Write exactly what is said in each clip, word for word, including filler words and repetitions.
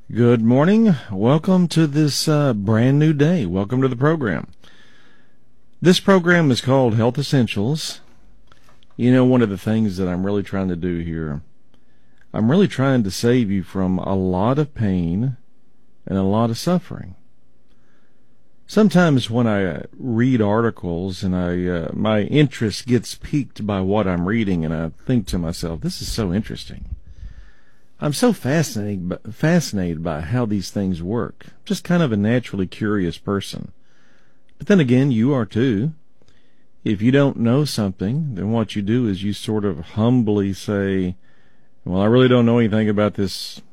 Good morning. Welcome to this uh, brand new day. Welcome to the program. This program is called Health Essentials. You know, one of the things that I'm really trying to do here, I'm really trying to save you from a lot of pain and a lot of suffering. Sometimes when I read articles and I uh, my interest gets piqued by what I'm reading, and I think to myself, this is so interesting. I'm so fascinated, fascinated by how these things work. Just kind of a naturally curious person. But then again, you are too. If you don't know something, then what you do is you sort of humbly say, well, I really don't know anything about this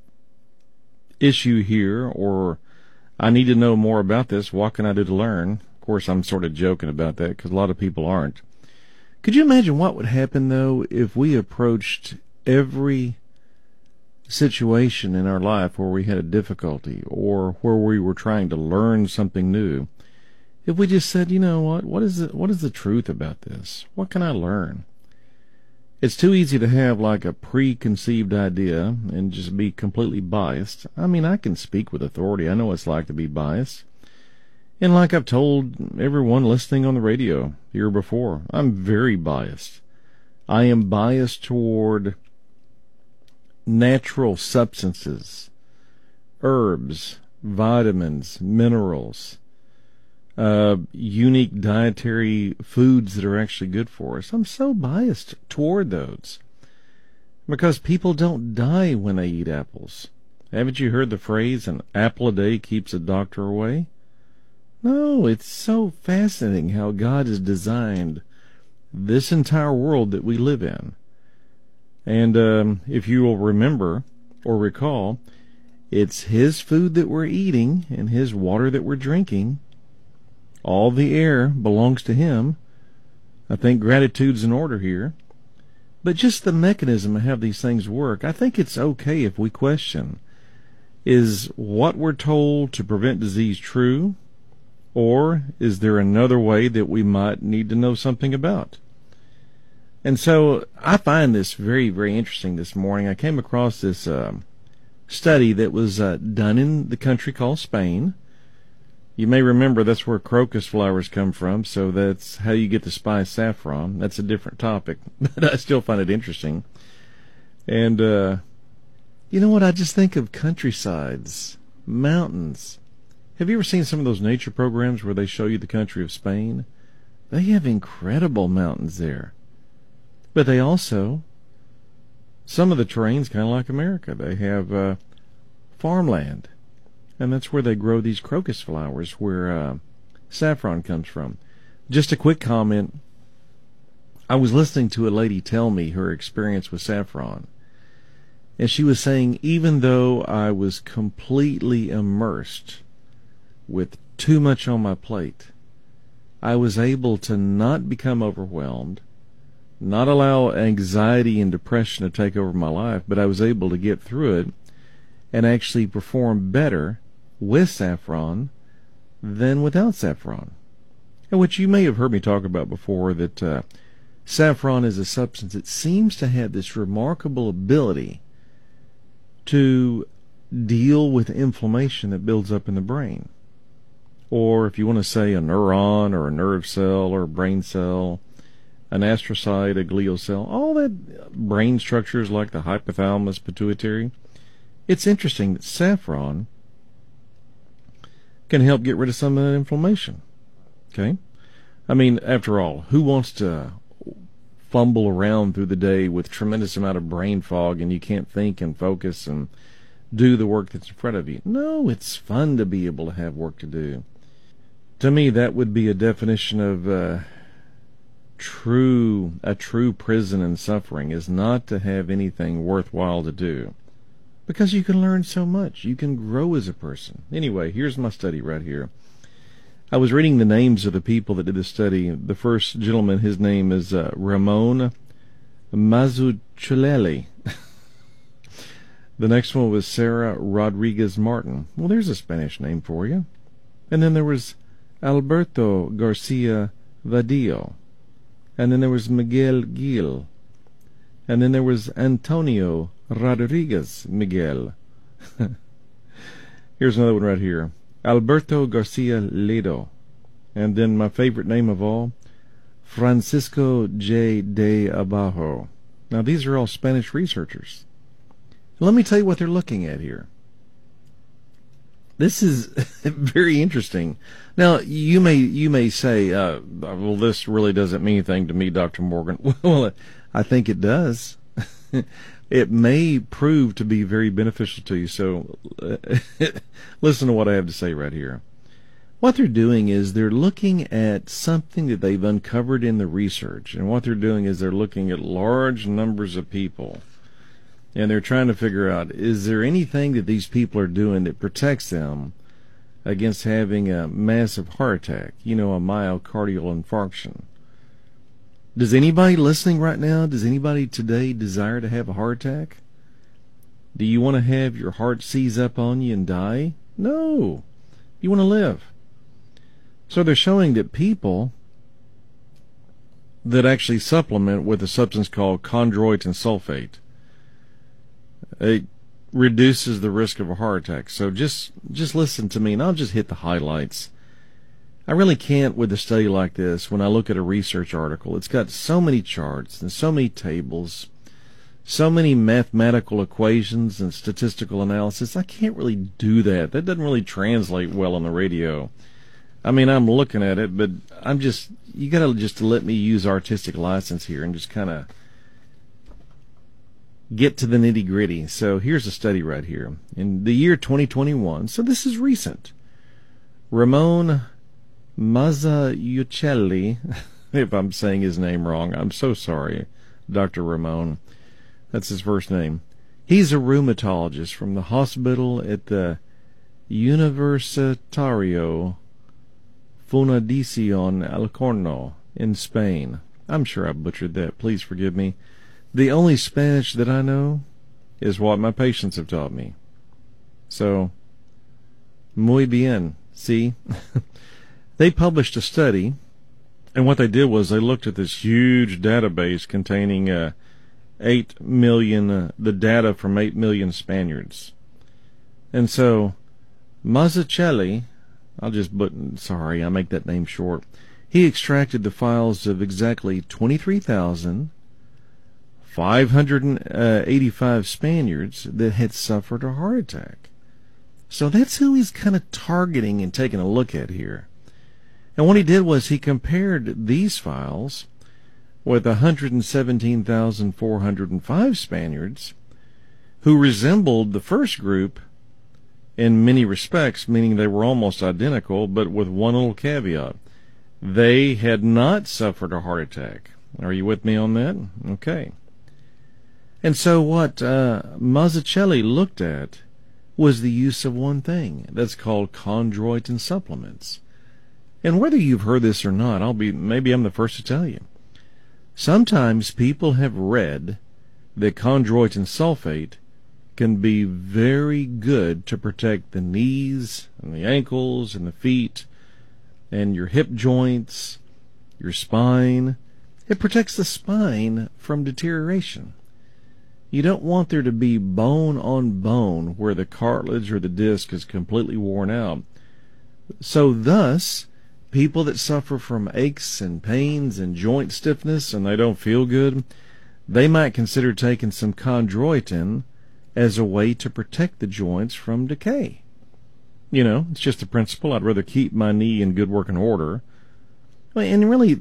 issue here, or I need to know more about this. What can I do to learn? Of course, I'm sort of joking about that because a lot of people aren't. Could you imagine what would happen, though, if we approached every situation in our life where we had a difficulty or where we were trying to learn something new, if we just said, you know what, what is the, what is the truth about this? What can I learn? It's too easy to have like a preconceived idea and just be completely biased. I mean, I can speak with authority. I know what it's like to be biased. And like I've told everyone listening on the radio here before, I'm very biased. I am biased toward natural substances, herbs, vitamins, minerals, uh, unique dietary foods that are actually good for us. I'm so biased toward those because people don't die when they eat apples. Haven't you heard the phrase, an apple a day keeps a doctor away? No, it's so fascinating how God has designed this entire world that we live in. And um, if you will remember or recall, it's His food that we're eating and His water that we're drinking. All the air belongs to Him. I think gratitude's in order here. But just the mechanism of how these things work, I think it's okay if we question, is what we're told to prevent disease true? Or is there another way that we might need to know something about? And so I find this very, very interesting this morning. I came across this uh, study that was uh, done in the country called Spain. You may remember that's where crocus flowers come from, so that's how you get the spice saffron. That's a different topic, but I still find it interesting. And uh, you know what? I just think of countrysides, mountains. Have you ever seen some of those nature programs where they show you the country of Spain? They have incredible mountains there. But they also, some of the terrain's kind of like America. They have uh, farmland, and that's where they grow these crocus flowers, where uh, saffron comes from. Just a quick comment. I was listening to a lady tell me her experience with saffron, and she was saying, even though I was completely immersed with too much on my plate, I was able to not become overwhelmed, not allow anxiety and depression to take over my life, but I was able to get through it and actually perform better with saffron than without saffron. And which you may have heard me talk about before, that uh, saffron is a substance that seems to have this remarkable ability to deal with inflammation that builds up in the brain. Or if you want to say a neuron or a nerve cell or a brain cell, an astrocyte, a glial cell, all that brain structures like the hypothalamus, pituitary. It's interesting that saffron can help get rid of some of that inflammation. Okay? I mean, after all, who wants to fumble around through the day with tremendous amount of brain fog and you can't think and focus and do the work that's in front of you? No, it's fun to be able to have work to do. To me, that would be a definition of uh, true, a true prison and suffering is not to have anything worthwhile to do. Because you can learn so much. You can grow as a person. Anyway, here's my study right here. I was reading the names of the people that did the study. The first gentleman, his name is uh, Ramon Mazzucchelli. The next one was Sarah Rodriguez Martin. Well, there's a Spanish name for you. And then there was Alberto Garcia Vadillo. And then there was Miguel Gil. And then there was Antonio Rodriguez Miguel. Here's another one right here. Alberto Garcia Ledo. And then my favorite name of all, Francisco J. de Abajo. Now, these are all Spanish researchers. Let me tell you what they're looking at here. This is very interesting. Now, you may you may say, uh, well, this really doesn't mean anything to me, Doctor Morgan. Well, I think it does. It may prove to be very beneficial to you. So listen to what I have to say right here. What they're doing is they're looking at something that they've uncovered in the research. And what they're doing is they're looking at large numbers of people. And they're trying to figure out, is there anything that these people are doing that protects them against having a massive heart attack, you know, a myocardial infarction? Does anybody listening right now, does anybody today desire to have a heart attack? Do you want to have your heart seize up on you and die? No. You want to live. So they're showing that people that actually supplement with a substance called chondroitin sulfate, it reduces the risk of a heart attack. So just just listen to me, and I'll just hit the highlights. I really can't with a study like this. When I look at a research article, it's got so many charts and so many tables, so many mathematical equations and statistical analysis. I can't really do that. That doesn't really translate well on the radio. I mean, I'm looking at it, but I'm just, you got to just let me use artistic license here and just kind of get to the nitty gritty. So here's a study right here. In the year twenty twenty-one, so this is recent, Ramon Mazzucchelli, if I'm saying his name wrong, I'm so sorry, Doctor Ramon. That's his first name. He's a rheumatologist from the hospital at the Universitario Fundación Alcorno in Spain. I'm sure I butchered that. Please forgive me. The only Spanish that I know is what my patients have taught me. So, muy bien. See? They published a study, and what they did was they looked at this huge database containing uh, eight million, uh, the data from eight million Spaniards. And so, Mazzucchelli, I'll just, but sorry, I make that name short. He extracted the files of exactly twenty-three thousand five hundred eighty-five Spaniards that had suffered a heart attack. So that's who he's kind of targeting and taking a look at here. And what he did was he compared these files with one hundred seventeen thousand four hundred five Spaniards who resembled the first group in many respects, meaning they were almost identical, but with one little caveat. They had not suffered a heart attack. Are you with me on that? Okay. And so what uh, Mazzucchelli looked at was the use of one thing that's called chondroitin supplements. And whether you've heard this or not, I'll be maybe I'm the first to tell you. Sometimes people have read that chondroitin sulfate can be very good to protect the knees and the ankles and the feet and your hip joints, your spine. It protects the spine from deterioration. You don't want there to be bone on bone where the cartilage or the disc is completely worn out. So thus, people that suffer from aches and pains and joint stiffness and they don't feel good, they might consider taking some chondroitin as a way to protect the joints from decay. You know, it's just a principle. I'd rather keep my knee in good working order. And really,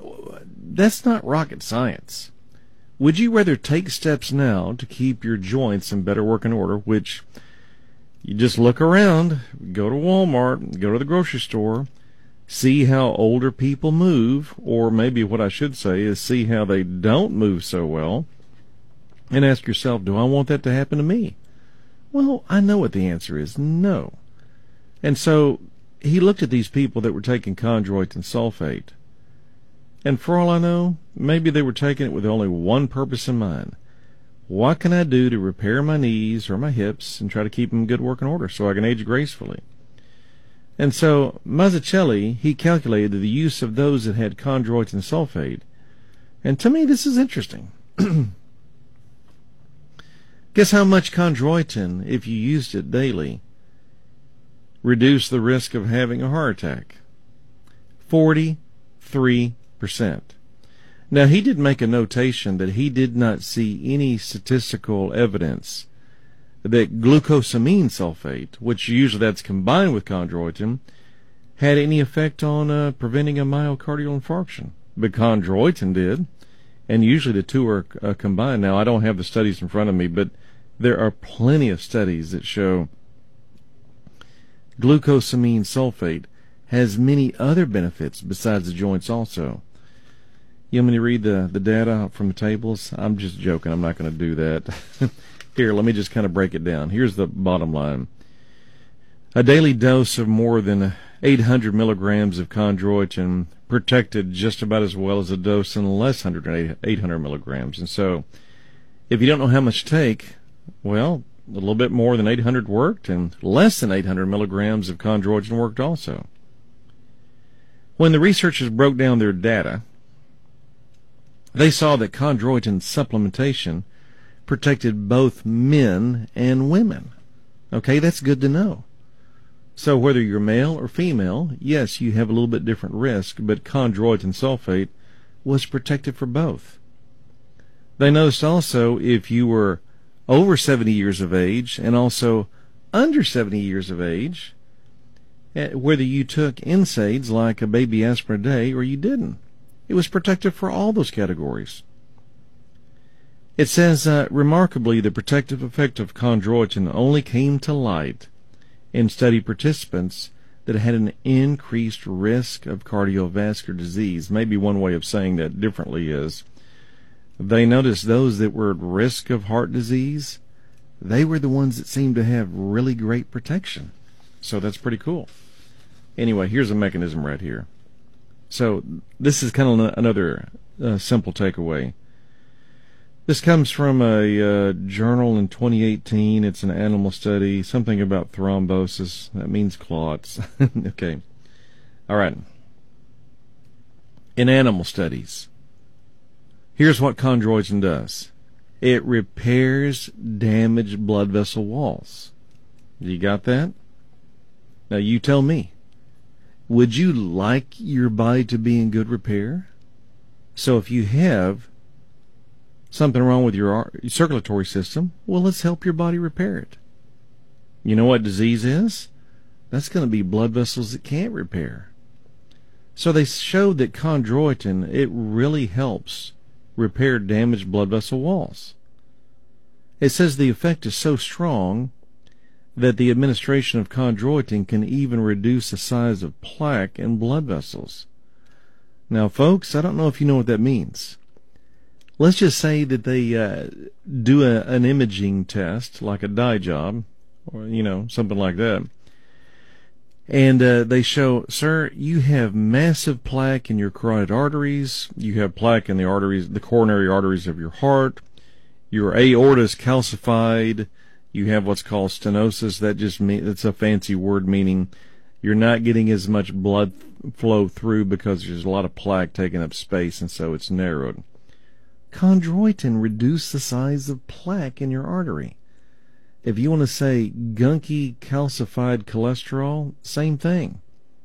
that's not rocket science. Would you rather take steps now to keep your joints in better working order, which you just look around, go to Walmart, go to the grocery store, see how older people move, or maybe what I should say is see how they don't move so well, and ask yourself, do I want that to happen to me? Well, I know what the answer is, no. And so he looked at these people that were taking chondroitin sulfate, and for all I know, maybe they were taking it with only one purpose in mind. What can I do to repair my knees or my hips and try to keep them in good working order so I can age gracefully? And so Mazzucchelli, he calculated the use of those that had chondroitin sulfate. And to me, this is interesting. Guess how much chondroitin, if you used it daily, reduce the risk of having a heart attack. forty-three percent. Now, he did make a notation that he did not see any statistical evidence that glucosamine sulfate, which usually that's combined with chondroitin, had any effect on uh, preventing a myocardial infarction. But chondroitin did, and usually the two are uh, combined. Now, I don't have the studies in front of me, but there are plenty of studies that show glucosamine sulfate has many other benefits besides the joints also. You want me to read the, the data from the tables? I'm just joking. I'm not going to do that. Here, let me just kind of break it down. Here's the bottom line. A daily dose of more than eight hundred milligrams of chondroitin protected just about as well as a dose in less than eight hundred milligrams. And so, if you don't know how much to take, well, a little bit more than eight hundred worked, and less than eight hundred milligrams of chondroitin worked also. When the researchers broke down their data, they saw that chondroitin supplementation protected both men and women. Okay, that's good to know. So whether you're male or female, yes, you have a little bit different risk, but chondroitin sulfate was protected for both. They noticed also if you were over seventy years of age and also under seventy years of age, whether you took N SAIDs like a baby aspirin a day or you didn't, it was protective for all those categories. It says, uh, remarkably, the protective effect of chondroitin only came to light in study participants that had an increased risk of cardiovascular disease. Maybe one way of saying that differently is they noticed those that were at risk of heart disease, they were the ones that seemed to have really great protection. So that's pretty cool. Anyway, here's a mechanism right here. So this is kind of another uh, simple takeaway. This comes from a uh, journal in twenty eighteen. It's an animal study, something about thrombosis. That means clots. Okay. All right. In animal studies, here's what chondroitin does. It repairs damaged blood vessel walls. You got that? Now you tell me. Would you like your body to be in good repair? So if you have something wrong with your circulatory system, well, let's help your body repair it. You know what disease is? That's going to be blood vessels that can't repair. So they showed that chondroitin, it really helps repair damaged blood vessel walls. It says the effect is so strong that the administration of chondroitin can even reduce the size of plaque in blood vessels. Now, folks, I don't know if you know what that means. Let's just say that they uh, do a, an imaging test, like a dye job, or, you know, something like that. And uh, they show, sir, you have massive plaque in your carotid arteries. You have plaque in the arteries, the coronary arteries of your heart. Your aorta is calcified. You have what's called stenosis. That just means, it's a fancy word meaning you're not getting as much blood flow through because there's a lot of plaque taking up space, and so it's narrowed. Chondroitin reduces the size of plaque in your artery. If you want to say gunky calcified cholesterol, same thing.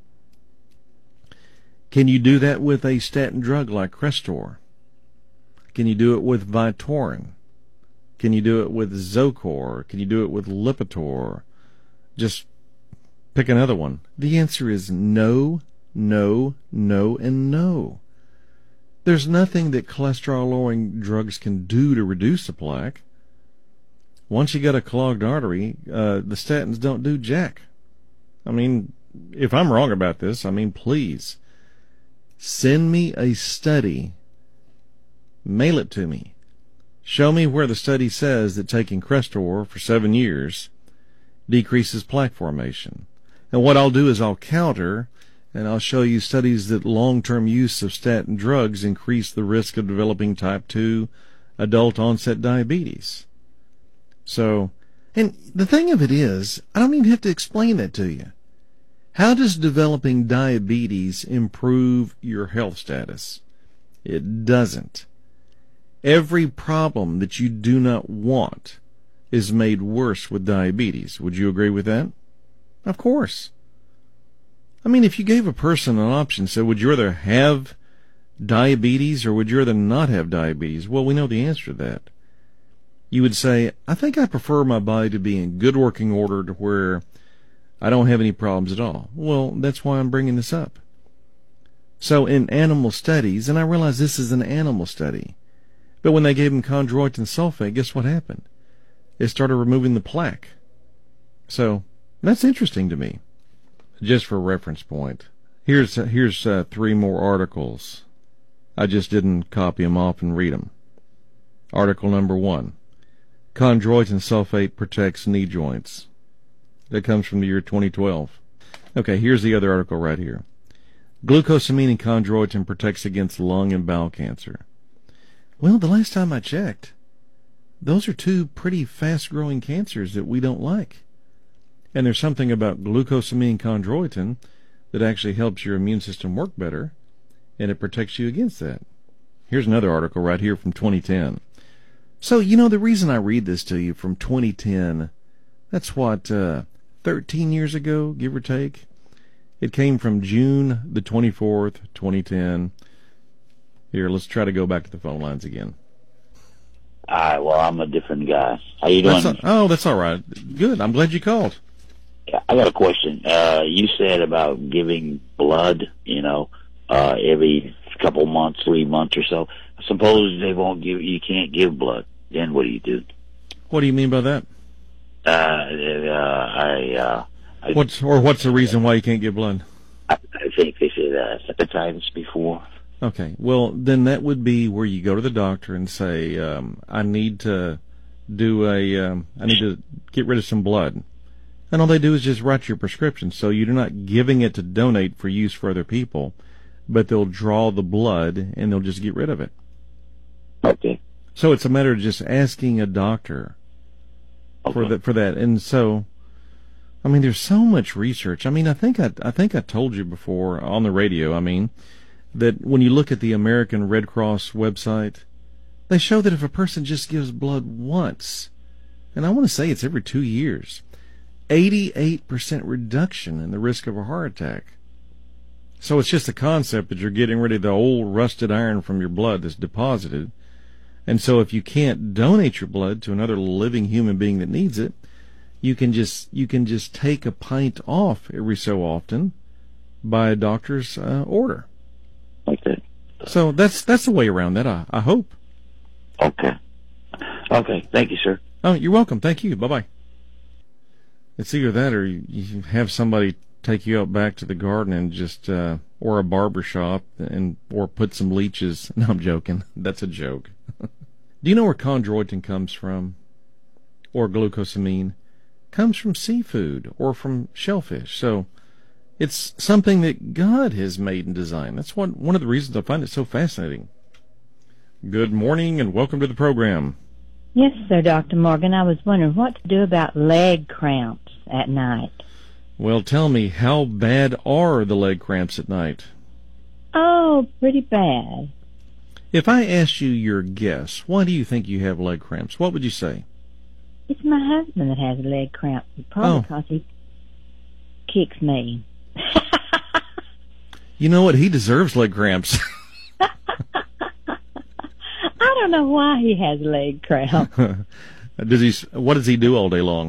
Can you do that with a statin drug like Crestor? Can you do it with Vytorin? Can you do it with Zocor? Can you do it with Lipitor? Just pick another one. The answer is no, no, no, and no. There's nothing that cholesterol-lowering drugs can do to reduce the plaque. Once you got a clogged artery, uh, the statins don't do jack. I mean, if I'm wrong about this, I mean, please send me a study. Mail it to me. Show me where the study says that taking Crestor for seven years decreases plaque formation. And what I'll do is I'll counter, and I'll show you studies that long-term use of statin drugs increase the risk of developing type two adult onset diabetes. So, and the thing of it is, I don't even have to explain that to you. How does developing diabetes improve your health status? It doesn't. Every problem that you do not want is made worse with diabetes. Would you agree with that? Of course. I mean, if you gave a person an option, so would you rather have diabetes or would you rather not have diabetes? Well, we know the answer to that. You would say, I think I prefer my body to be in good working order to where I don't have any problems at all. Well, that's why I'm bringing this up. So in animal studies, and I realize this is an animal study, but when they gave them chondroitin sulfate, guess what happened? It started removing the plaque. So that's interesting to me. Just for reference point, here's uh, here's uh, three more articles. I just didn't copy them off and read them. Article number one: chondroitin sulfate protects knee joints. That comes from the year twenty twelve. Okay, here's the other article right here. Glucosamine and chondroitin protects against lung and bowel cancer. Well, the last time I checked, those are two pretty fast-growing cancers that we don't like. And there's something about glucosamine chondroitin that actually helps your immune system work better, and it protects you against that. Here's another article right here from twenty ten. So, you know, the reason I read this to you from twenty ten, that's what, uh, thirteen years ago, give or take? It came from June the twenty-fourth, twenty ten. Here, let's try to go back to the phone lines again. All right, well, I'm a different guy. How you doing? That's a, oh, that's all right. Good. I'm glad you called. I got a question. Uh, you said about giving blood, you know, uh, every couple months, three months or so. Suppose they won't give, you can't give blood. Then what do you do? What do you mean by that? Uh, uh I, uh, I, what's, or what's the reason why you can't give blood? I, I think they said uh, hepatitis before. Okay. Well, then that would be where you go to the doctor and say, um, I need to do a, um, I need to get rid of some blood. And all they do is just write your prescription. So you're not giving it to donate for use for other people, but they'll draw the blood and they'll just get rid of it. Okay. So it's a matter of just asking a doctor okay. for that. For that. And so, I mean, there's so much research. I mean, I think I, I think I told you before on the radio. I mean, that when you look at the American Red Cross website, they show that if a person just gives blood once, and I want to say it's every two years. eighty-eight percent reduction in the risk of a heart attack. So it's just a concept that you're getting rid of the old rusted iron from your blood that's deposited. And so if you can't donate your blood to another living human being that needs it, you can just you can just take a pint off every so often by a doctor's uh, order. Okay. So that's that's the way around that, I, I hope. Okay. Okay. Thank you, sir. Oh, you're welcome. Thank you. Bye-bye. It's either that or you have somebody take you out back to the garden and just, uh, or a barber shop and, or put some leeches. No, I'm joking. That's a joke. Do you know where chondroitin comes from? Or glucosamine? Comes from seafood or from shellfish. So it's something that God has made and designed. That's one, one of the reasons I find it so fascinating. Good morning and welcome to the program. Yes, sir, Doctor Morgan. I was wondering what to do about leg cramps at night. Well, tell me, how bad are the leg cramps at night? Oh, pretty bad. If I asked you your guess, why do you think you have leg cramps? What would you say? It's my husband that has leg cramps. Probably Oh. because he kicks me. You know what? He deserves leg cramps. I don't know why he has leg cramps. Does he? What does he do all day long?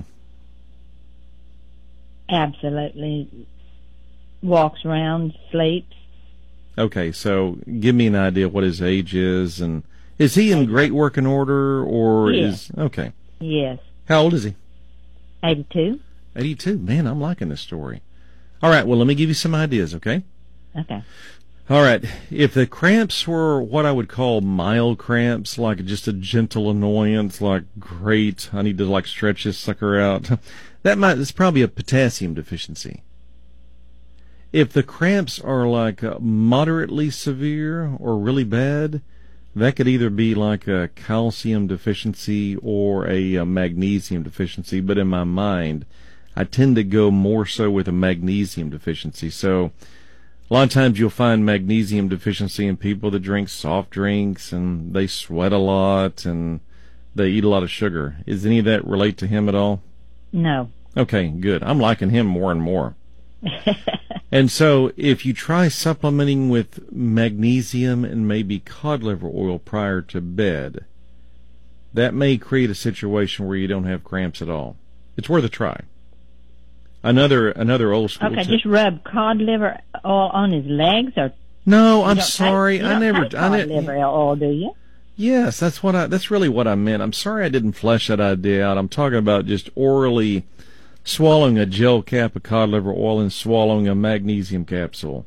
Absolutely. Walks around, sleeps. Okay, so give me an idea what his age is, and is he in great working order, or Yes. is okay? Yes. How old is he? eighty-two? eighty-two. Man, I'm liking this story. All right, well, let me give you some ideas, okay? Okay. All right, if the cramps were what I would call mild cramps, like just a gentle annoyance, like, great, I need to, like, stretch this sucker out, that might, it's probably a potassium deficiency. If the cramps are, like, uh, moderately severe or really bad, that could either be like a calcium deficiency or a, a magnesium deficiency, but in my mind, I tend to go more so with a magnesium deficiency. So a lot of times you'll find magnesium deficiency in people that drink soft drinks and they sweat a lot and they eat a lot of sugar. Is any of that relate to him at all? No. Okay, good. I'm liking him more and more. And so if you try supplementing with magnesium and maybe cod liver oil prior to bed, that may create a situation where you don't have cramps at all. It's worth a try. Another another old school Okay, tip. just rub cod liver oil on his legs, or No, you I'm don't sorry. Take, you I don't never take I cod ne- liver oil, do you? Yes, that's what I that's really what I meant. I'm sorry I didn't flesh that idea out. I'm talking about just orally swallowing a gel cap of cod liver oil and swallowing a magnesium capsule.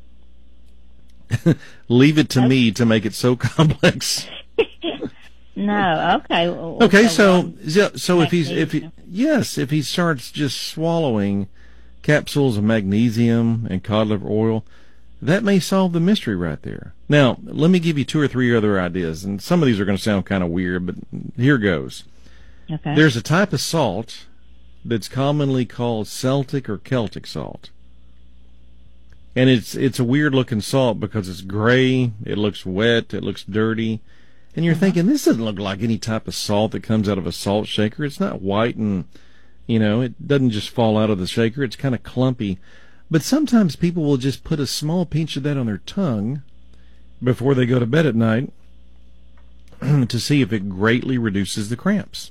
Leave it to me to make it so complex. No, okay. well, Okay, so, so um, so, so if he's if he magnesium. yes, if he starts just swallowing capsules of magnesium and cod liver oil, that may solve the mystery right there. Now, let me give you two or three other ideas, and some of these are going to sound kind of weird, but here goes. Okay. There's a type of salt that's commonly called Celtic or Celtic salt. And it's it's a weird looking salt because it's gray, it looks wet, it looks dirty. And you're Uh-huh. thinking, this doesn't look like any type of salt that comes out of a salt shaker. It's not white and, you know, it doesn't just fall out of the shaker. It's kind of clumpy. But sometimes people will just put a small pinch of that on their tongue before they go to bed at night to see if it greatly reduces the cramps.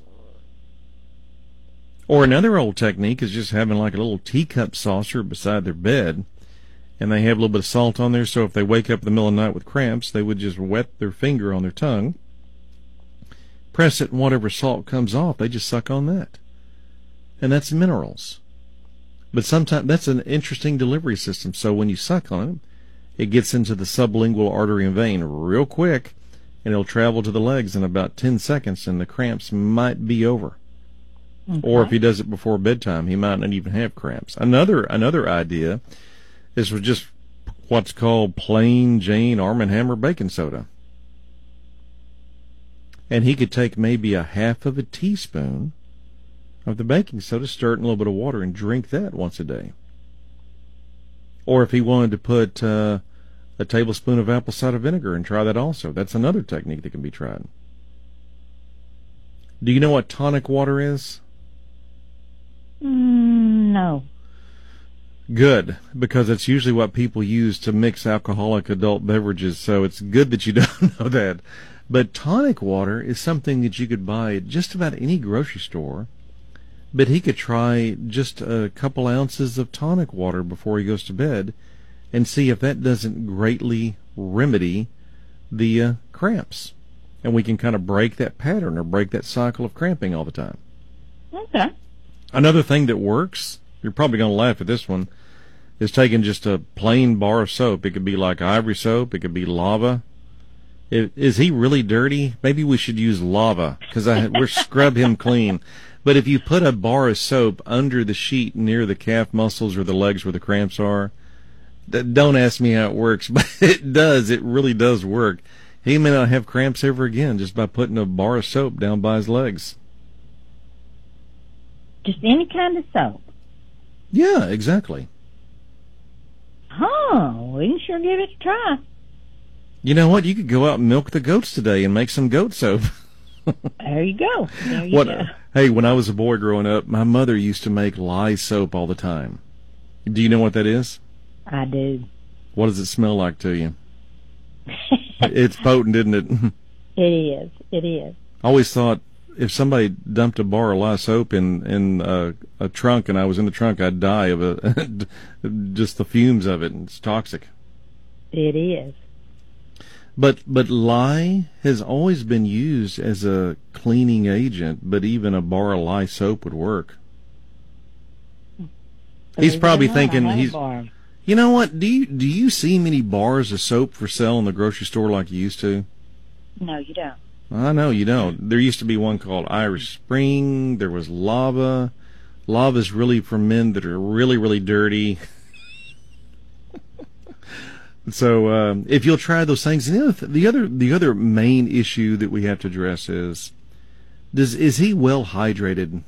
Or another old technique is just having like a little teacup saucer beside their bed, and they have a little bit of salt on there, so if they wake up in the middle of the night with cramps, they would just wet their finger on their tongue, press it, and whatever salt comes off, they just suck on that. And that's minerals. But sometimes that's an interesting delivery system, so when you suck on it, it gets into the sublingual artery and vein real quick, and it'll travel to the legs in about ten seconds, and the cramps might be over. Okay. Or if he does it before bedtime, he might not even have cramps. Another another idea is with just what's called plain Jane Arm and Hammer baking soda. And he could take maybe a half of a teaspoon of the baking soda, stir it in a little bit of water, and drink that once a day. Or if he wanted to put uh, a tablespoon of apple cider vinegar and try that also. That's another technique that can be tried. Do you know what tonic water is? Mm, no. Good, because it's usually what people use to mix alcoholic adult beverages, so it's good that you don't know that. But tonic water is something that you could buy at just about any grocery store, but he could try just a couple ounces of tonic water before he goes to bed and see if that doesn't greatly remedy the uh, cramps. And we can kind of break that pattern or break that cycle of cramping all the time. Okay. Another thing that works, you're probably going to laugh at this one, is taking just a plain bar of soap. It could be like ivory soap. It could be lava. If, is he really dirty? Maybe we should use lava because we're scrub him clean. But if you put a bar of soap under the sheet near the calf muscles or the legs where the cramps are, th- don't ask me how it works, but it does. It really does work. He may not have cramps ever again just by putting a bar of soap down by his legs. Just any kind of soap. Yeah, exactly. Huh. We can sure give it a try. You know what? You could go out and milk the goats today and make some goat soap. There you go. There you What? go. Hey, when I was a boy growing up, my mother used to make lye soap all the time. Do you know what that is? I do. What does it smell like to you? It's potent, isn't it? It is. It is. I always thought if somebody dumped a bar of lye soap in in uh, a trunk and I was in the trunk, I'd die of a, just the fumes of it. And it's toxic. It is. But but lye has always been used as a cleaning agent, but even a bar of lye soap would work. He's probably thinking he's. You know what? Do you do you see many bars of soap for sale in the grocery store like you used to? No, you don't. I know you don't. There used to be one called Irish Spring. There was Lava. Lava's really for men that are really really dirty. So um, if you'll try those things, and the other, the other the other main issue that we have to address is, does is he well hydrated?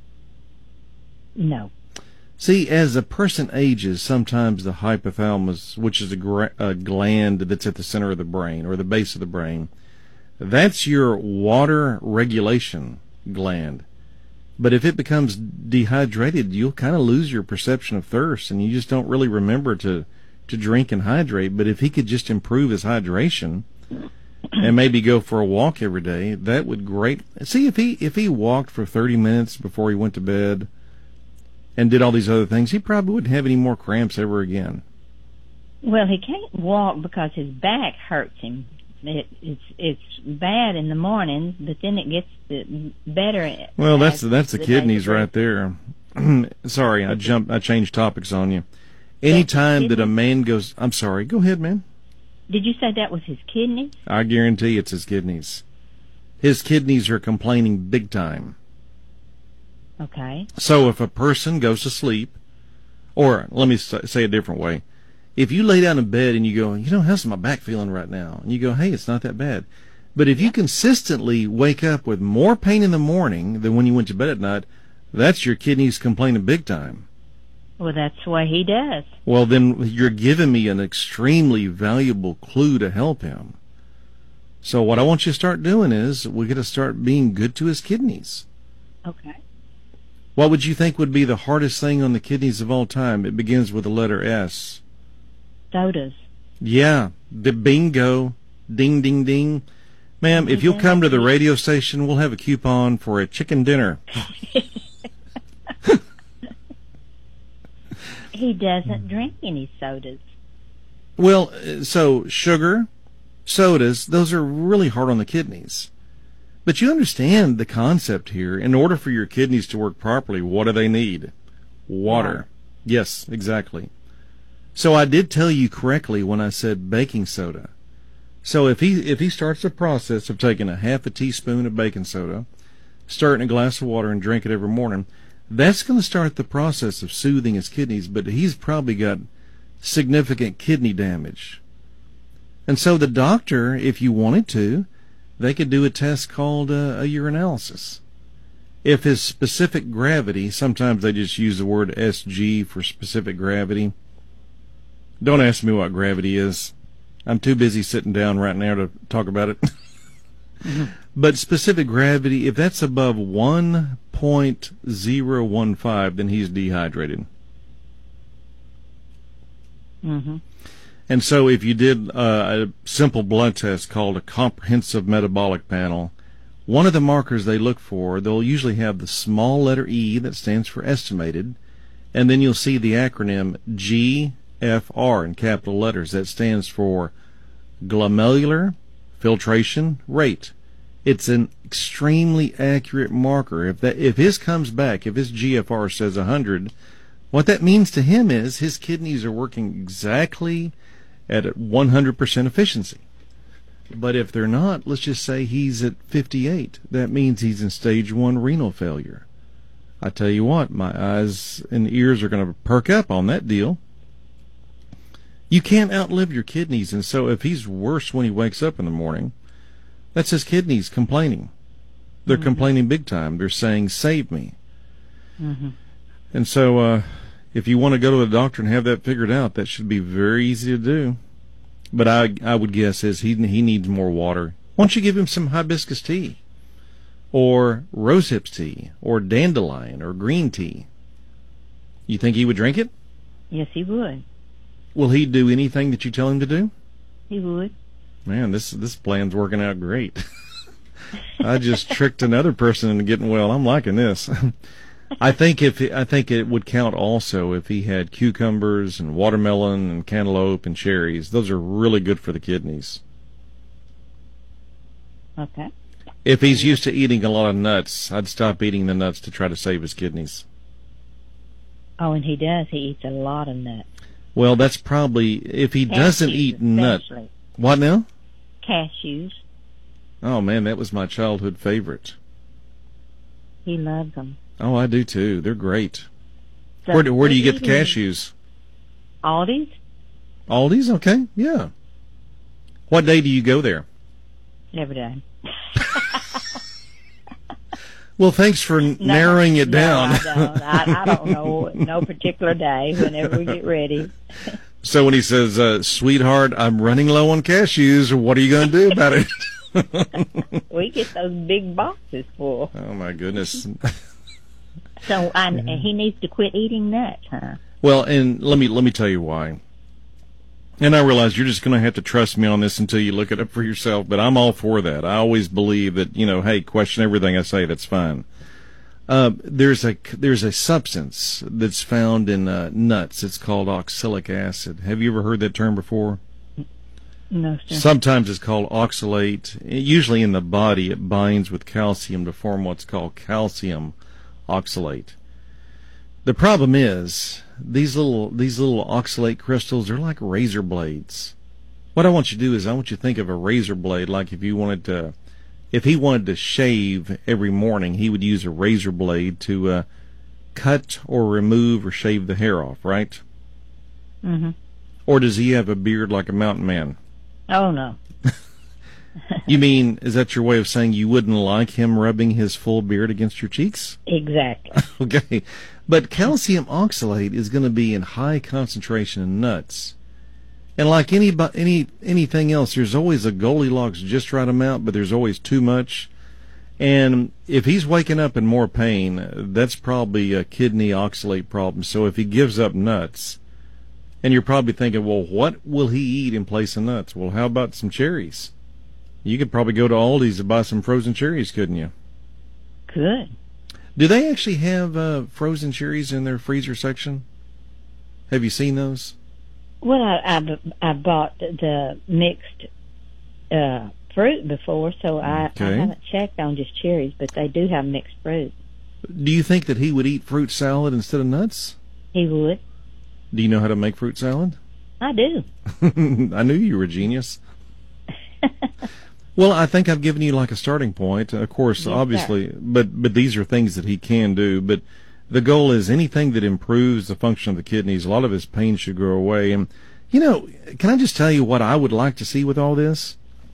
No. See, as a person ages, sometimes the hypothalamus, which is a, gra- a gland that's at the center of the brain or the base of the brain, that's your water regulation gland. But if it becomes dehydrated, you'll kind of lose your perception of thirst, and you just don't really remember to, to drink and hydrate. But if he could just improve his hydration and maybe go for a walk every day, that would great. See, if he if he walked for thirty minutes before he went to bed and did all these other things, he probably wouldn't have any more cramps ever again. Well, he can't walk because his back hurts him. It, it's it's bad in the morning, but then it gets better. Well, that's that's the, the kidneys right there. Sorry, I jumped. I changed topics on you. Anytime that a man goes, I'm sorry. Go ahead, man. Did you say that was his kidneys? I guarantee it's his kidneys. His kidneys are complaining big time. Okay. So if a person goes to sleep, or let me say a different way. If you lay down in bed and you go, you know, how's my back feeling right now? And you go, hey, it's not that bad. But if you consistently wake up with more pain in the morning than when you went to bed at night, that's your kidneys complaining big time. Well, that's what he does. Well, then you're giving me an extremely valuable clue to help him. So what I want you to start doing is we got to start being good to his kidneys. Okay. What would you think would be the hardest thing on the kidneys of all time? It begins with the letter S. Sodas. Yeah, the bingo, ding, ding, ding. Ma'am, if you'll come to the radio station, we'll have a coupon for a chicken dinner. He doesn't drink any sodas. Well, so sugar, sodas, those are really hard on the kidneys. But you understand the concept here. In order for your kidneys to work properly, what do they need? Water. Yeah. Yes, exactly. So I did tell you correctly when I said baking soda. So if he if he starts the process of taking a half a teaspoon of baking soda, stir it in a glass of water and drink it every morning, that's going to start the process of soothing his kidneys, but he's probably got significant kidney damage. And so the doctor, if you wanted to, they could do a test called uh, a urinalysis. If his specific gravity, sometimes they just use the word S G for specific gravity. Don't ask me what gravity is. I'm too busy sitting down right now to talk about it. Mm-hmm. But specific gravity, if that's above one point zero one five, then he's dehydrated. Mm-hmm. And so if you did uh, a simple blood test called a comprehensive metabolic panel, one of the markers they look for, they'll usually have the small letter E that stands for estimated, and then you'll see the acronym G F R in capital letters. That stands for glomerular filtration rate. It's an extremely accurate marker. If that if his comes back, if his G F R says one hundred, what that means to him is his kidneys are working exactly at one hundred percent efficiency. But if they're not, let's just say he's at fifty-eight, that means he's in stage one renal failure. I tell you what, my eyes and ears are going to perk up on that deal. You can't outlive your kidneys, and so if he's worse when he wakes up in the morning, that's his kidneys complaining. They're mm-hmm. complaining big time. They're saying, save me. Mm-hmm. And so uh, if you want to go to the doctor and have that figured out, that should be very easy to do. But I I would guess is he he needs more water. Why don't you give him some hibiscus tea, or rosehips tea, or dandelion, or green tea? You think he would drink it? Yes, he would. Will he do anything that you tell him to do? He would. Man, this this plan's working out great. I just tricked another person into getting well. I'm liking this. I think if I think it would count also if he had cucumbers and watermelon and cantaloupe and cherries. Those are really good for the kidneys. Okay. If he's used to eating a lot of nuts, I'd stop eating the nuts to try to save his kidneys. Oh, and he does. He eats a lot of nuts. Well, that's probably if he doesn't Cashews eat nuts. especially. What now? Cashews. Oh man, that was my childhood favorite. He loves them. Oh, I do too. They're great. So where do where do you we're get the eating cashews? Aldi's? Aldi's, okay, yeah. What day do you go there? Every day. Well, thanks for No, narrowing it no, down. I don't. I, I don't know. No particular day. Whenever we get ready. So when he says, uh, "Sweetheart, I'm running low on cashews," what are you going to do about it? We get those big boxes full. Oh my goodness. So I, he needs to quit eating nuts, huh? Well, and let me let me tell you why. And I realize you're just going to have to trust me on this until you look it up for yourself, but I'm all for that. I always believe that, you know, hey, question everything I say, that's fine. Uh, there's a there's a substance that's found in uh, nuts. It's called oxalic acid. Have you ever heard that term before? No, sir. Sometimes it's called oxalate. Usually in the body, it binds with calcium to form what's called calcium oxalate. The problem is these little these little oxalate crystals are like razor blades. What I want you to do is I want you to think of a razor blade like if you wanted to, if he wanted to shave every morning, he would use a razor blade to uh, cut or remove or shave the hair off, right? Mm-hmm. Or does he have a beard like a mountain man? Oh, no. You mean, is that your way of saying you wouldn't like him rubbing his full beard against your cheeks? Exactly. Okay. But calcium oxalate is going to be in high concentration in nuts. And like any any anything else, there's always a Goldilocks just right amount, but there's always too much. And if he's waking up in more pain, that's probably a kidney oxalate problem. So if he gives up nuts, and you're probably thinking, well, what will he eat in place of nuts? Well, how about some cherries? You could probably go to Aldi's and buy some frozen cherries, couldn't you? Good. Do they actually have uh, frozen cherries in their freezer section? Have you seen those? Well, I, I, I bought the mixed uh, fruit before, so I, Okay. I haven't checked on just cherries, but they do have mixed fruit. Do you think that he would eat fruit salad instead of nuts? He would. Do you know how to make fruit salad? I do. I knew you were a genius. Well, I think I've given you like a starting point. Of course, Yes, obviously, but but these are things that he can do. But the goal is anything that improves the function of the kidneys. A lot of his pain should go away. And you know, can I just tell you what I would like to see with all this?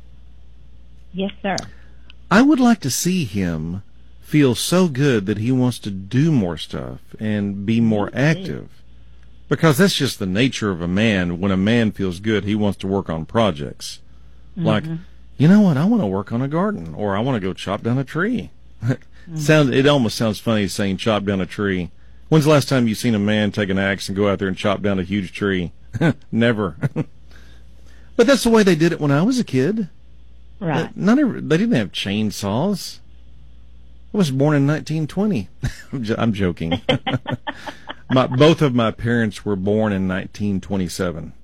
Yes, sir. I would like to see him feel so good that he wants to do more stuff and be more active. Because that's just the nature of a man. When a man feels good, he wants to work on projects. Mm-hmm. Like, you know what, I want to work on a garden, or I want to go chop down a tree. mm-hmm. Sounds, it almost sounds funny saying chop down a tree. When's the last time you've seen a man take an axe and go out there and chop down a huge tree? Never. But that's the way they did it when I was a kid. Right. Not every, they didn't have chainsaws. I was born in nineteen twenty. I'm, j- I'm joking. my, both of my parents were born in nineteen twenty-seven.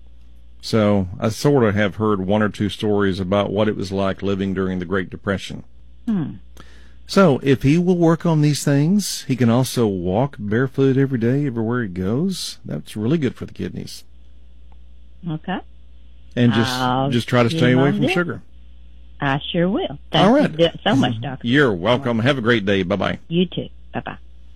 So I sort of have heard one or two stories about what it was like living during the Great Depression. Hmm. So if he will work on these things, he can also walk barefoot every day, everywhere he goes. That's really good for the kidneys. Okay. And just I'll just try to get stay him away on from this. sugar. I sure will. Thank All right. you so much, Doctor. You're welcome. Have a great day. Bye-bye. You too. Bye-bye.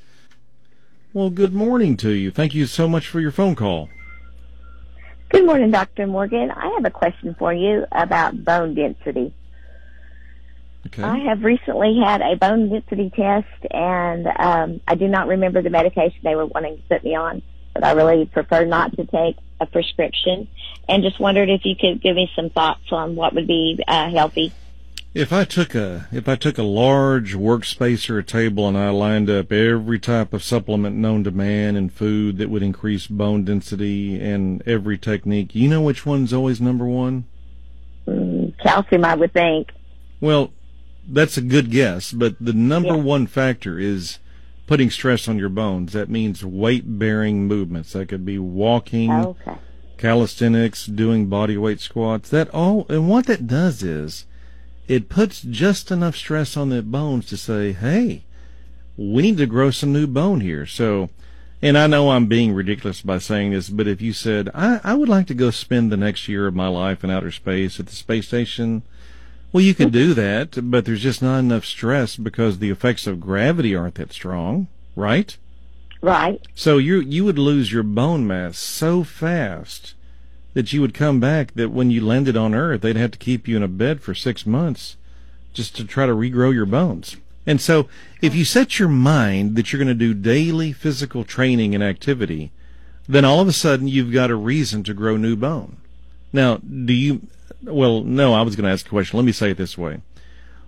Well, good morning to you. Thank you so much for your phone call. Good morning, Doctor Morgan. I have a question for you about bone density. Okay. I have recently had a bone density test, and um, I do not remember the medication they were wanting to put me on, but I really prefer not to take a prescription, and just wondered if you could give me some thoughts on what would be uh, healthy. If I took a if I took a large workspace or a table and I lined up every type of supplement known to man and food that would increase bone density and every technique, you know which one's always number one? Mm, calcium, I would think. Well, that's a good guess, but the number Yeah. one factor is putting stress on your bones. That means weight-bearing movements. That could be walking, Okay. calisthenics, doing body weight squats. That all, and what that does is it puts just enough stress on the bones to say, hey, we need to grow some new bone here. So, and I know I'm being ridiculous by saying this, but if you said, I, I would like to go spend the next year of my life in outer space at the space station, well, you could do that, but there's just not enough stress because the effects of gravity aren't that strong, right? Right. So you you would lose your bone mass so fast that you would come back that when you landed on Earth, they'd have to keep you in a bed for six months just to try to regrow your bones. And so if you set your mind that you're going to do daily physical training and activity, then all of a sudden you've got a reason to grow new bone. Now, do you, well, no, I was going to ask a question. Let me say it this way.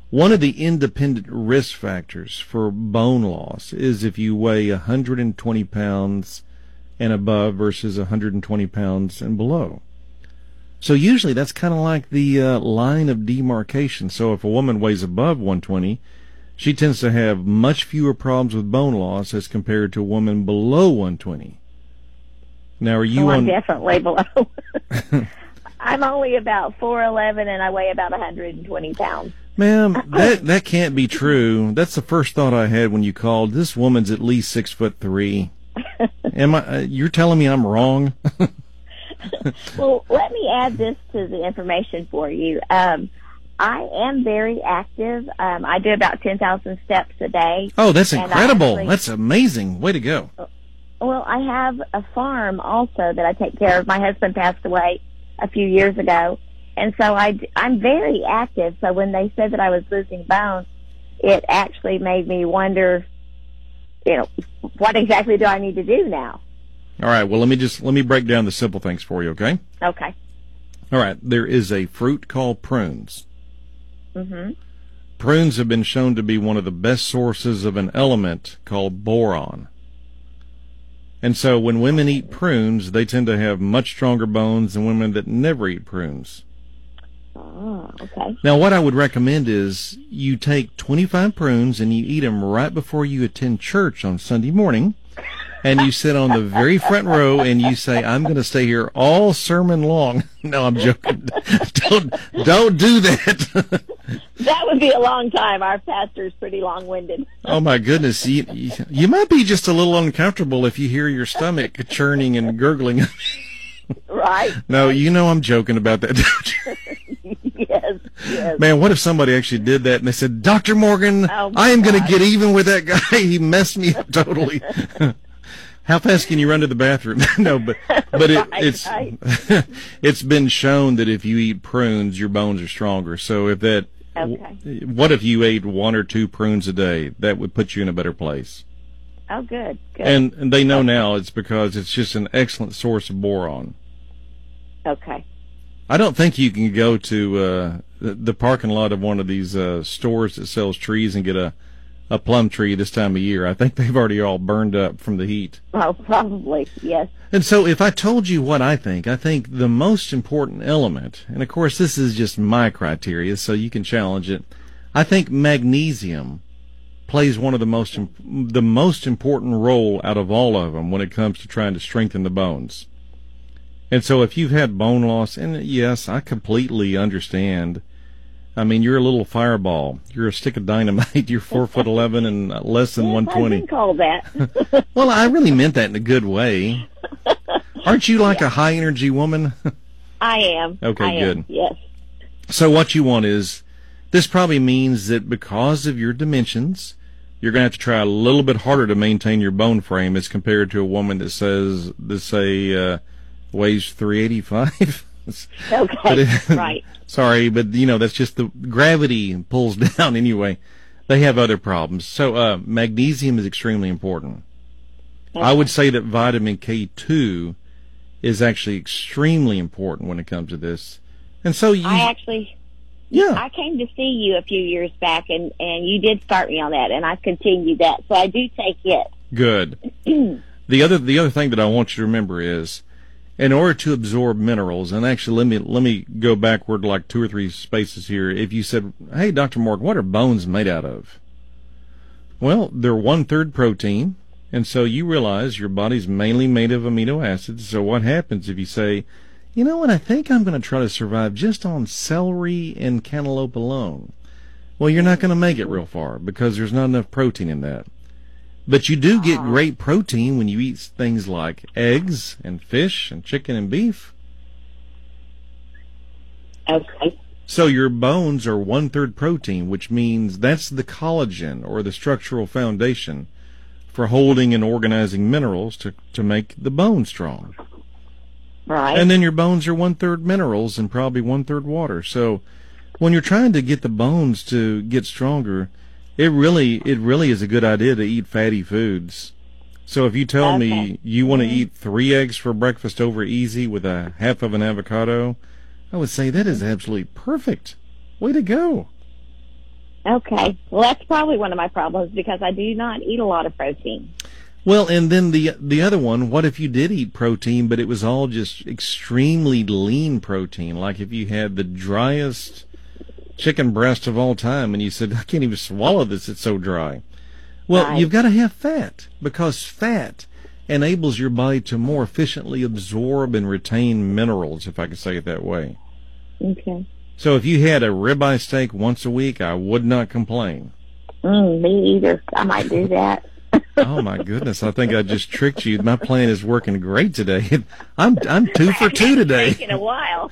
One of the independent risk factors for bone loss is if you weigh one hundred twenty pounds and above versus one hundred twenty pounds and below. So usually that's kind of like the uh, line of demarcation. So if a woman weighs above one hundred twenty, she tends to have much fewer problems with bone loss as compared to a woman below one hundred twenty. Now, are you oh, on? I'm definitely below. I'm only about four eleven and I weigh about one hundred twenty pounds. Ma'am, that that can't be true. That's the first thought I had when you called. This woman's at least six foot three. Am I? Uh, you're telling me I'm wrong? Well, let me add this to the information for you. Um, I am very active. Um, I do about ten thousand steps a day. Oh, that's incredible. Actually, that's amazing. Way to go. Well, I have a farm also that I take care of. My husband passed away a few years ago, and so I, I'm very active. So when they said that I was losing bone, it actually made me wonder, you know, what exactly do I need to do now? All right, well, let me just let me break down the simple things for you, okay? Okay. All right, there is a fruit called prunes. Mm-hmm. Prunes have been shown to be one of the best sources of an element called boron. And so when women eat prunes, they tend to have much stronger bones than women that never eat prunes. Oh, okay. Now, what I would recommend is you take twenty-five prunes and you eat them right before you attend church on Sunday morning. And you sit on the very front row and you say, I'm going to stay here all sermon long. No, I'm joking. don't, don't do that. That would be a long time. Our pastor's pretty long-winded. Oh, my goodness. You, you, you might be just a little uncomfortable if you hear your stomach churning and gurgling. Right. No, you know I'm joking about that, don't you? Yes, yes. Man, what if somebody actually did that and they said, Doctor Morgan, Oh, I am going to God. get even with that guy. He messed me up totally. How fast can you run to the bathroom? No, but but it, Right, it's right. it's been shown that if you eat prunes, your bones are stronger. So if that, Okay. what if you ate one or two prunes a day? That would put you in a better place. Oh, good, good. And, and they know now it's because it's just an excellent source of boron. Okay. I don't think you can go to uh, the, the parking lot of one of these uh, stores that sells trees and get a a plum tree this time of year. I think they've already all burned up from the heat. Oh, probably, yes. And so if I told you what I think, I think the most important element, and of course this is just my criteria, so you can challenge it, I think magnesium plays one of the most im- the most important role out of all of them when it comes to trying to strengthen the bones. And so if you've had bone loss, and yes, I completely understand. I mean, you're a little fireball. You're a stick of dynamite. You're four foot eleven and less than Yes, one I've twenty. been called that. Well, I really meant that in a good way. Aren't you like a high energy woman? I am. Okay, I am, good. Yes. So what you want is, this probably means that because of your dimensions, you're going to have to try a little bit harder to maintain your bone frame as compared to a woman that says, that say, uh, weighs three eighty-five. Okay, But it- right. Sorry, but you know, that's just the gravity pulls down anyway. They have other problems. So, uh, magnesium is extremely important. I would say that vitamin K two is actually extremely important when it comes to this. And so you, I actually, yeah, I came to see you a few years back, and, and you did start me on that, and I've continued that. So I do take it. good. The other, the other thing that I want you to remember is, in order to absorb minerals, and actually let me let me go backward like two or three spaces here. If you said, "Hey, Doctor Morgan, what are bones made out of?" Well, they're one third protein, and so you realize your body's mainly made of amino acids. So what happens if you say, "You know what? I think I'm going to try to survive just on celery and cantaloupe alone"? Well, you're not going to make it real far because there's not enough protein in that. But you do get great protein when you eat things like eggs and fish and chicken and beef. Okay. So your bones are one-third protein, which means that's the collagen or the structural foundation for holding and organizing minerals to, to make the bone strong. Right. And then your bones are one-third minerals and probably one-third water. So when you're trying to get the bones to get stronger, It really, it really is a good idea to eat fatty foods. So if you tell Okay. me you want to eat three eggs for breakfast over easy with a half of an avocado, I would say that is absolutely perfect. Way to go. Okay. Well, that's probably one of my problems because I do not eat a lot of protein. Well, and then the the other one, what if you did eat protein, but it was all just extremely lean protein? Like if you had the driest chicken breast of all time and you said, I can't even swallow this, it's so dry. Well, Right. you've got to have fat because fat enables your body to more efficiently absorb and retain minerals, if I could say it that way. Okay. So if you had a ribeye steak once a week, I would not complain. Mm, me either. I might do that. Oh my goodness! I think I just tricked you. My plan is working great today. I'm I'm two for two today. It's taken a while.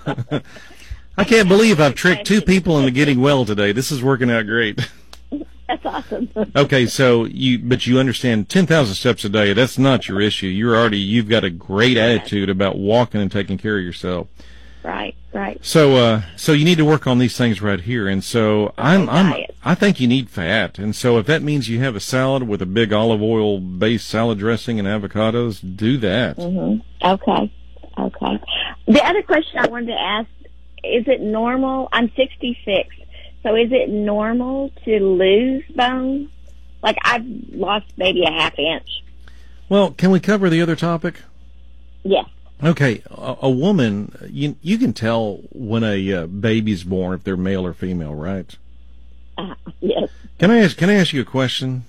I can't believe I've tricked two people into getting well today. This is working out great. That's awesome. Okay, so you but you understand ten thousand steps a day. That's not your issue. You're already you've got a great attitude about walking and taking care of yourself. Right, right. So, uh, so you need to work on these things right here. And so I'm, I'm, diet. I think you need fat. And so if that means you have a salad with a big olive oil based salad dressing and avocados, do that. hmm Okay, okay. The other question I wanted to ask, is it normal? I'm sixty-six, so is it normal to lose bone? Like I've lost maybe a half inch. Well, can we cover the other topic? Yes. Okay, a, a woman, you you can tell when a uh, baby's born if they're male or female, right? Uh, yes. Can I ask? Can I ask you a question?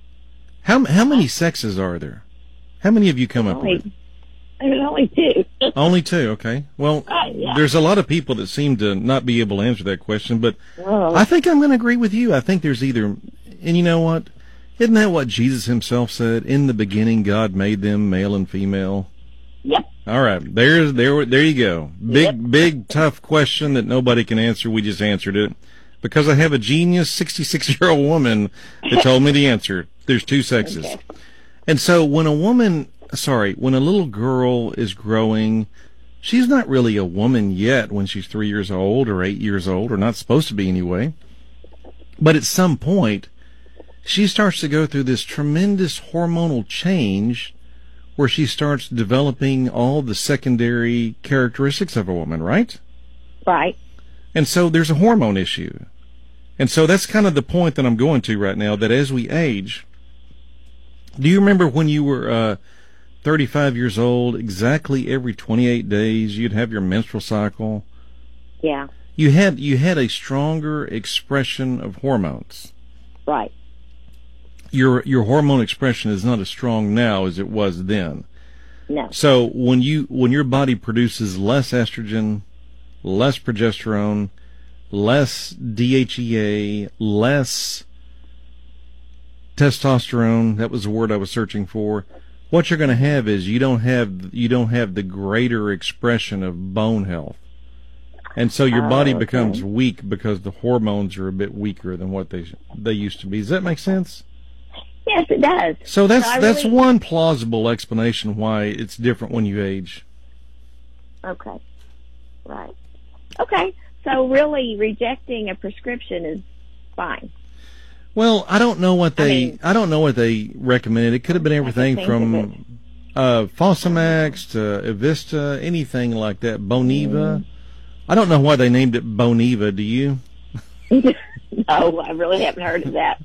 How how many sexes are there? How many have you come up with? Only, there's only two. Only two. Okay. Well, Right, yeah. there's a lot of people that seem to not be able to answer that question, but Oh. I think I'm going to agree with you. I think there's either, and you know what? Isn't that what Jesus himself said? In the beginning, God made them male and female. Yep. All right, there's there there you go. Big Yep. big tough question that nobody can answer. We just answered it because I have a genius sixty-six year old woman that told me the answer. There's two sexes, Okay. and so when a woman, sorry, when a little girl is growing, she's not really a woman yet when she's three years old or eight years old, or not supposed to be anyway. But at some point, she starts to go through this tremendous hormonal change where she starts developing all the secondary characteristics of a woman, right? Right. And so there's a hormone issue. And so that's kind of the point that I'm going to right now, that as we age, do you remember when you were uh, thirty-five years old, exactly every twenty-eight days you'd have your menstrual cycle? Yeah. You had you had a stronger expression of hormones. Right. Your your hormone expression is not as strong now as it was then. No. So when you when your body produces less estrogen, less progesterone, less D H E A, less testosterone, that was the word I was searching for, what you're going to have is you don't have you don't have the greater expression of bone health. And so your Oh, body okay. becomes weak because the hormones are a bit weaker than what they they used to be. Does that make sense? Yes, it does. So that's So I that's really- one plausible explanation why it's different when you age. Okay. Right. Okay. So really rejecting a prescription is fine. Well, I don't know what I they mean- I don't know what they recommended. It could have been I can everything think from uh Fosamax to Evista, anything like that. Boniva. I don't know why they named it Boniva, do you? No, I really haven't heard of that.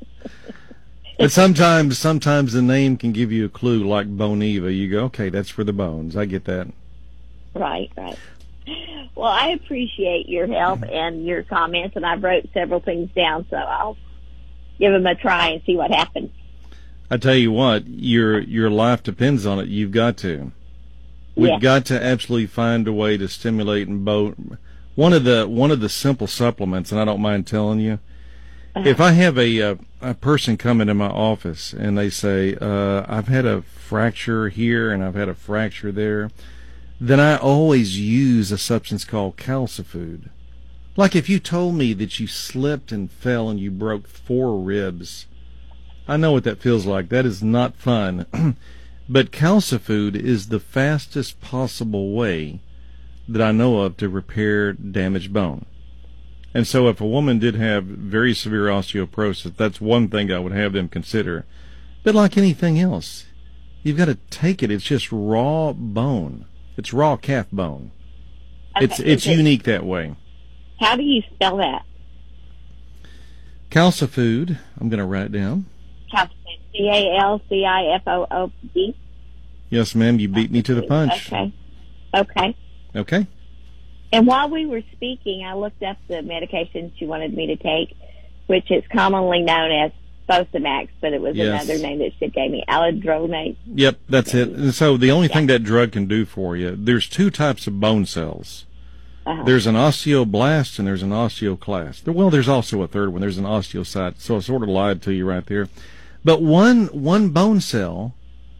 But sometimes sometimes the name can give you a clue, like Boniva. You go, okay, that's for the bones. I get that. Right, right. Well, I appreciate your help and your comments, and I've wrote several things down, so I'll give them a try and see what happens. I tell you what, your your life depends on it. You've got to. We've Yeah. got to absolutely find a way to stimulate and boat. One of the one of the simple supplements, and I don't mind telling you, if I have a a, a person come into my office and they say, uh, "I've had a fracture here and I've had a fracture there," then I always use a substance called Calcifood. Like if you told me that you slipped and fell and you broke four ribs, I know what that feels like. That is not fun. But Calcifood is the fastest possible way that I know of to repair damaged bone. And so if a woman did have very severe osteoporosis, that's one thing I would have them consider. But like anything else, you've got to take it. It's just raw bone. It's raw calf bone. It's Okay, it's is it- unique that way. How do you spell that? Calcifood. I'm going to write it down. Calcifood. C A L C I F O O D. Yes, ma'am. You beat me to the punch. Okay. Okay. Okay. And while we were speaking, I looked up the medication she wanted me to take, which is commonly known as Fosamax, but it was Yes. another name that she gave me, alendronate. Yep, that's it. And so the only thing that drug can do for you, there's two types of bone cells. Uh-huh. There's an osteoblast and there's an osteoclast. Well, there's also a third one. There's an osteocyte. So I sort of lied to you right there. But one one bone cell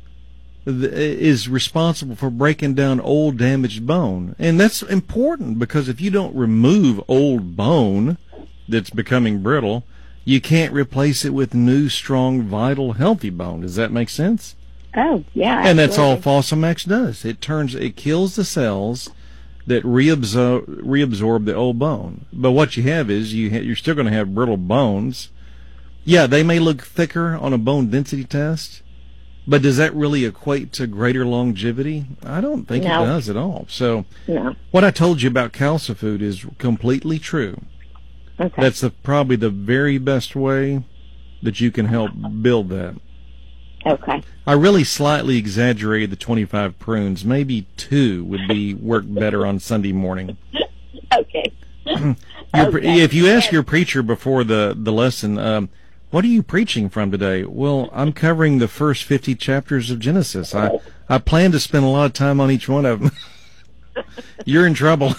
th- is responsible for breaking down old damaged bone. And that's important because if you don't remove old bone that's becoming brittle, you can't replace it with new, strong, vital, healthy bone. Does that make sense? Oh, yeah. And that's all absolutely. Fosamax does. It turns, it kills the cells that reabsorb, reabsorb the old bone. But what you have is you ha- you're still going to have brittle bones. Yeah, they may look thicker on a bone density test, but does that really equate to greater longevity? I don't think No. it does at all. So No. what I told you about Calcifood is completely true. Okay. That's the, probably the very best way that you can help build that. Okay. I really slightly exaggerated the twenty-five prunes. Maybe two would be work better on Sunday morning. Okay. Your, Okay. If you ask your preacher before the, the lesson, um, what are you preaching from today? Well, I'm covering the first fifty chapters of Genesis. I, I plan to spend a lot of time on each one of them. You're in trouble.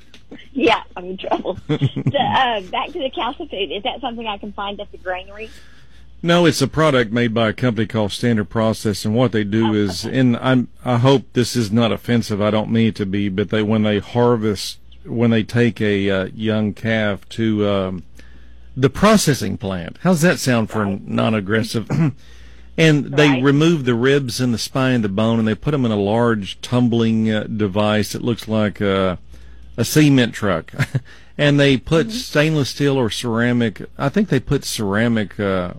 Yeah, I'm in trouble. so, uh, back to the Calcifood. Is that something I can find at the granary? No, it's a product made by a company called Standard Process, and what they do is, and I'm, I hope this is not offensive, I don't mean it to be, but they, when they harvest, when they take a uh, young calf to um, the processing plant, how's that sound for Right. non-aggressive? And they Right. remove the ribs and the spine and the bone, and they put them in a large tumbling uh, device that looks like uh, a cement truck. And they put Mm-hmm. stainless steel or ceramic, I think they put ceramic uh,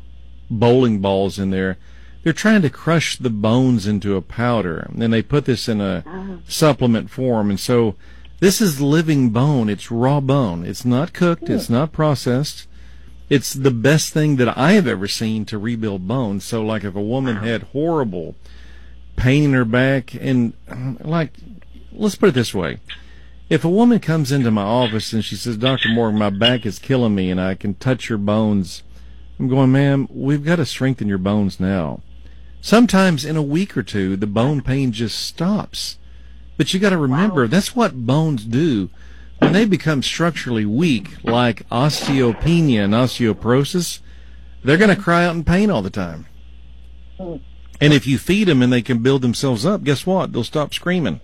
bowling balls in there. They're trying to crush the bones into a powder, and then they put this in a Oh. supplement form. And so this is living bone. It's raw bone. It's not cooked. It's not processed. It's the best thing that I have ever seen to rebuild bones. So, like, if a woman had horrible pain in her back, and, like, let's put it this way. If a woman comes into my office and she says, Doctor Morgan, my back is killing me and I can touch your bones, I'm going, ma'am, we've got to strengthen your bones now. Sometimes in a week or two, the bone pain just stops. But you got to remember, Wow. that's what bones do. When they become structurally weak, like osteopenia and osteoporosis, they're going to cry out in pain all the time. Mm. And if you feed them and they can build themselves up, guess what? They'll stop screaming.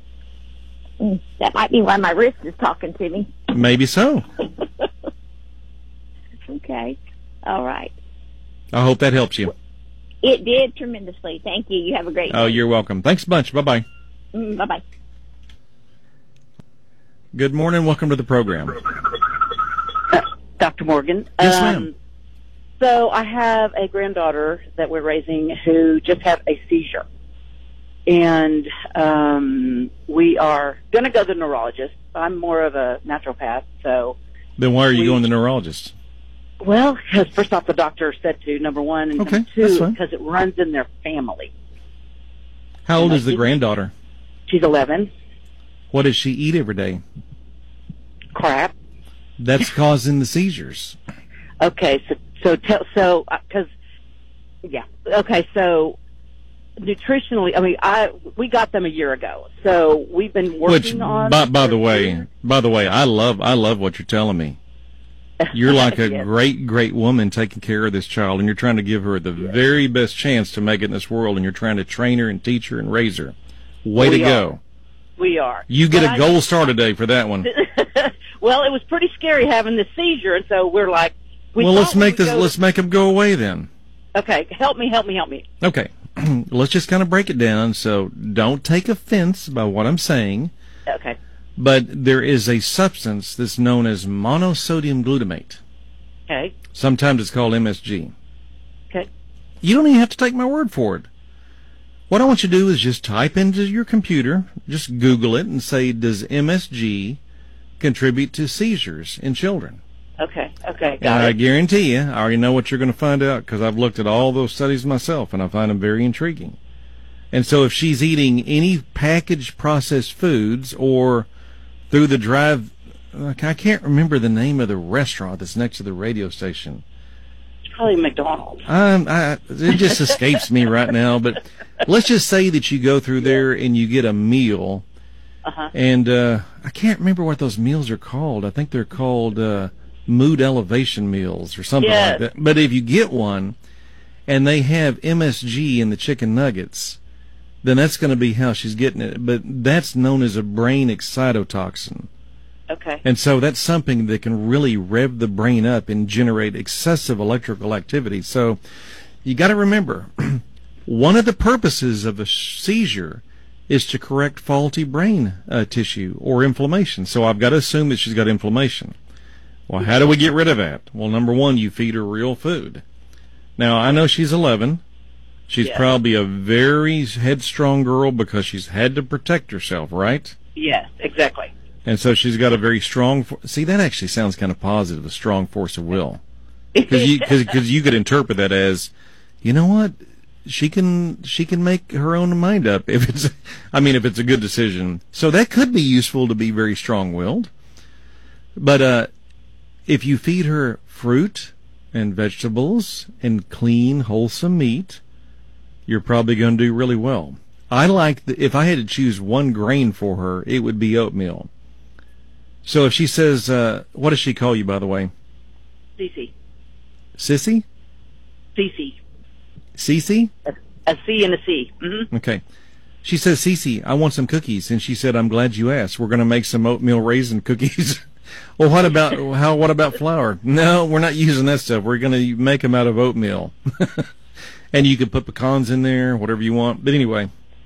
Mm, that might be why my wrist is talking to me. Maybe so. Okay. All right. I hope that helps you. It did tremendously. Thank you. You have a great Oh, day. you're welcome. Thanks a bunch. Bye-bye. Mm, bye-bye. Good morning. Welcome to the program. Doctor Morgan. Yes, um, ma'am. So I have a granddaughter that we're raising who just had a seizure. And um, we are going to go to the neurologist. I'm more of a naturopath, so... Then why are you we- going to the neurologist? Well, because first off, the doctor said to, number one, and Okay, number that's two, fine. because it runs in their family. How old is the granddaughter? She's eleven. What does she eat every day? Crap. That's causing the seizures. Okay, so so tell so because yeah. Okay, so nutritionally, I mean, I we got them a year ago, so we've been working Which, on. by, by the way, by the way, I love, I love what you're telling me. You're like a Yes. great, great woman taking care of this child, and you're trying to give her the very best chance to make it in this world, and you're trying to train her and teach her and raise her. Way We to are. go! We are. You get But a I- gold star today for that one. Well, it was pretty scary having the seizure, and so we're like, we Well, thought let's we make would this. go- Let's make them go away then. Okay, help me, help me, help me. Okay, let's just kind of break it down. So don't take offense by what I'm saying, Okay. but there is a substance that's known as monosodium glutamate. Okay. Sometimes it's called M S G. Okay. You don't even have to take my word for it. What I want you to do is just type into your computer, just Google it, and say, does M S G contribute to seizures in children? Okay. Okay. And Got I it. guarantee you, I already know what you're going to find out because I've looked at all those studies myself, and I find them very intriguing. And so if she's eating any packaged processed foods or through the drive, I can't remember the name of the restaurant that's next to the radio station. It's probably McDonald's. Um, I, it just escapes me right now, but let's just say that you go through there and you get a meal, Uh-huh. and uh, I can't remember what those meals are called. I think they're called uh, mood elevation meals or something Yes. like that. But if you get one and they have M S G in the chicken nuggets, then that's going to be how she's getting it. But that's known as a brain excitotoxin. Okay. And so that's something that can really rev the brain up and generate excessive electrical activity. So you got to remember, one of the purposes of a seizure is to correct faulty brain uh, tissue or inflammation. So I've got to assume that she's got inflammation. Well, how do we get rid of that? Well, number one, you feed her real food. Now, I know she's eleven. She's Yeah. probably a very headstrong girl because she's had to protect herself, right? Yes, exactly. And so she's got a very strong. See, that actually sounds kind of positive, a strong force of will. Because you, cause, cause you could interpret that as, you know what, she can she can make her own mind up if it's. I mean, if it's a good decision. So that could be useful to be very strong-willed. But uh, if you feed her fruit and vegetables and clean, wholesome meat, you're probably going to do really well. I like the, if I had to choose one grain for her, it would be oatmeal. So if she says, uh, what does she call you, by the way? Cece. Sissy? Cece. Cece? A, a C and a C. Mm-hmm. Okay. She says, Cece, I want some cookies. And she said, I'm glad you asked. We're going to make some oatmeal raisin cookies. Well, what about how? What about flour? No, we're not using that stuff. We're going to make them out of oatmeal. And you can put pecans in there, whatever you want. But anyway,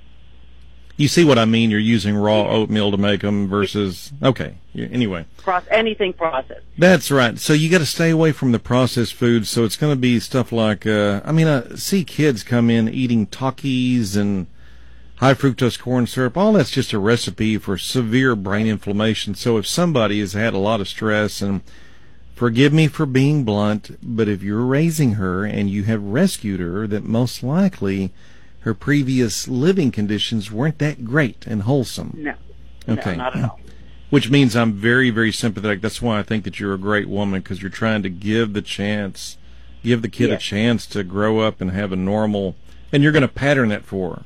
you see what I mean? You're using raw oatmeal to make them versus, okay, anyway. Cross anything processed. That's right. So you got to stay away from the processed foods. So it's going to be stuff like, uh, I mean, I see kids come in eating Takis and high fructose corn syrup. All that's just a recipe for severe brain inflammation. So if somebody has had a lot of stress, and forgive me for being blunt, but if you're raising her and you have rescued her, that most likely her previous living conditions weren't that great and wholesome. No. Okay. No, not at all. Which means I'm very, very sympathetic. That's why I think that you're a great woman, because you're trying to give the chance, give the kid Yes. a chance to grow up and have a normal, and you're going to pattern that for her.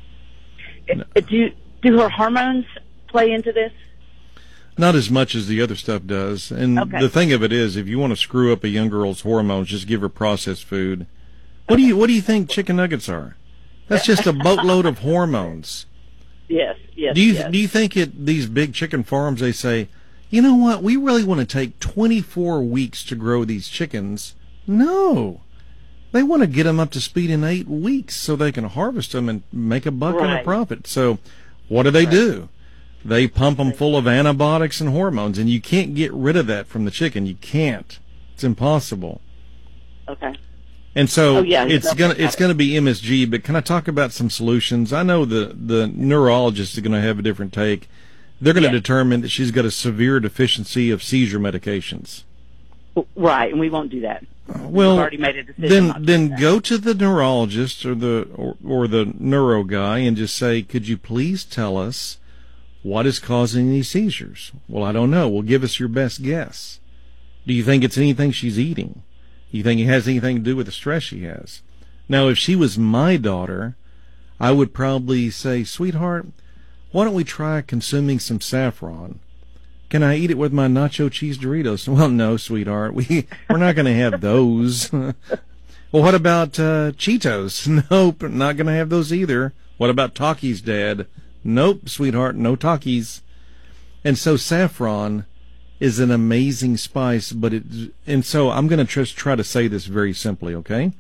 Uh, Do do her hormones play into this? Not as much as the other stuff does. And Okay. the thing of it is, if you want to screw up a young girl's hormones, just give her processed food. What do you What do you think chicken nuggets are? That's just a boatload of hormones. Yes, yes. Do you yes. Do you think at these big chicken farms they say, you know what, we really want to take twenty-four weeks to grow these chickens? No. They want to get them up to speed in eight weeks so they can harvest them and make a buck and a Right. profit. So what do they do? They pump them full of antibiotics and hormones, and you can't get rid of that from the chicken. You can't. It's impossible. Okay. And so Oh, yeah, it's that's gonna okay. it's gonna be M S G. But can I talk about some solutions? I know the the neurologist is going to have a different take. They're going to Yeah. determine that she's got a severe deficiency of seizure medications. Right, and we won't do that. Well, We've already made a decision. then not to do then that. go to the neurologist or the or, or the neuro guy and just say, could you please tell us what is causing these seizures? Well, I don't know. Well, give us your best guess. Do you think it's anything she's eating? Do you think it has anything to do with the stress she has? Now, if she was my daughter, I would probably say, sweetheart, why don't we try consuming some saffron? Can I eat it with my nacho cheese Doritos? Well, no, sweetheart. We, we're not going to have those. Well, what about uh, Cheetos? Nope, not going to have those either. What about Takis, Dad? Nope, sweetheart, no Takis. And so saffron is an amazing spice, but it, and so I'm going to just try to say this very simply, okay?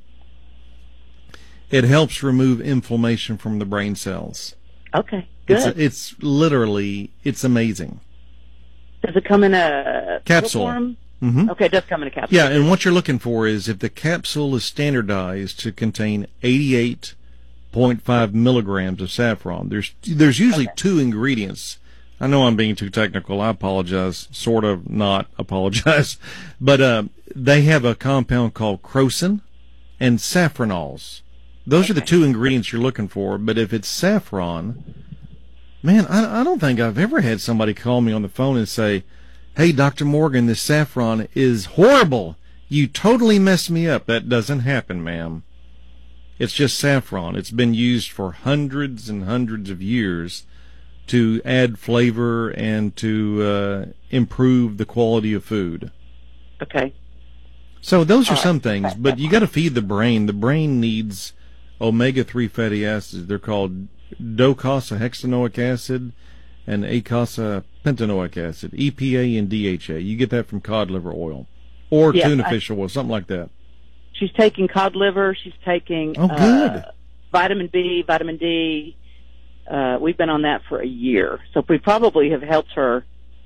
It helps remove inflammation from the brain cells. Okay, good. It's, it's literally, it's amazing. Does it come in a Capsule. form? Mm-hmm. Okay, it does come in a capsule. Yeah, and what you're looking for is if the capsule is standardized to contain eighty-eight point five milligrams of saffron. There's there's usually Okay. two ingredients. I know I'm being too technical. I apologize. Sort of not apologize. But uh, they have a compound called crocin and safranols. Those okay. are the two ingredients you're looking for. But if it's saffron, man, I, I don't think I've ever had somebody call me on the phone and say, hey, Doctor Morgan, this saffron is horrible. You totally messed me up. That doesn't happen, ma'am. It's just saffron. It's been used for hundreds and hundreds of years to add flavor and to uh, improve the quality of food. Okay. So those are All some right. things, but you got to feed the brain. The brain needs omega three fatty acids. They're called docosahexaenoic acid and eicosapentaenoic acid, E P A and D H A. You get that from cod liver oil or yes, tuna I, fish oil, something like that. She's taking cod liver. She's taking oh, good. Uh, vitamin B, vitamin D. Uh, we've been on that for a year, so we probably have helped her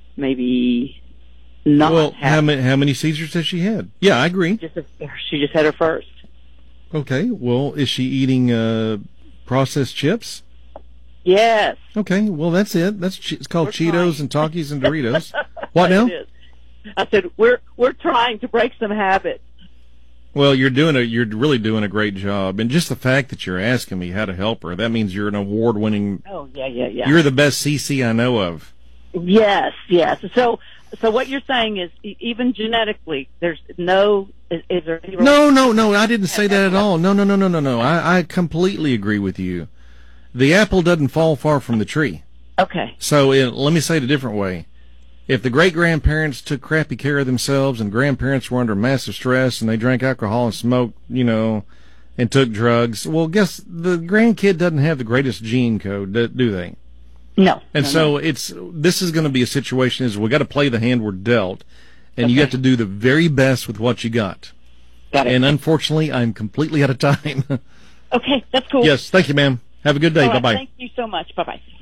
maybe not well, have... how many, how many seizures has she had? Yeah, I agree. Just a, she just had her first. Okay, well, is she eating uh, processed chips? Yes. Okay, well, that's it. That's It's called We're Cheetos trying. and Takis and Doritos. What now? It is. I said, we're we're trying to break some habits. Well, you're doing a you're really doing a great job, and just the fact that you're asking me how to help her, that means you're an award-winning. Oh yeah, yeah, yeah. You're the best C C I know of. Yes, yes. So, so what you're saying is, e- even genetically, there's no. Is, is there any No, no, no. I didn't say that at all. No, no, no, no, no, no. I, I completely agree with you. The apple doesn't fall far from the tree. Okay. So it, let me say it a different way. If the great-grandparents took crappy care of themselves and grandparents were under massive stress and they drank alcohol and smoked, you know, and took drugs, well, guess the grandkid doesn't have the greatest gene code, do, do they? No. And no, so no. it's this is going to be a situation is we got to play the hand we're dealt, and Okay. you have to do the very best with what you got. Got it. And unfortunately, I'm completely out of time. Okay, that's cool. Yes, thank you, ma'am. Have a good day. All right, Bye-bye. Thank you so much. Bye-bye.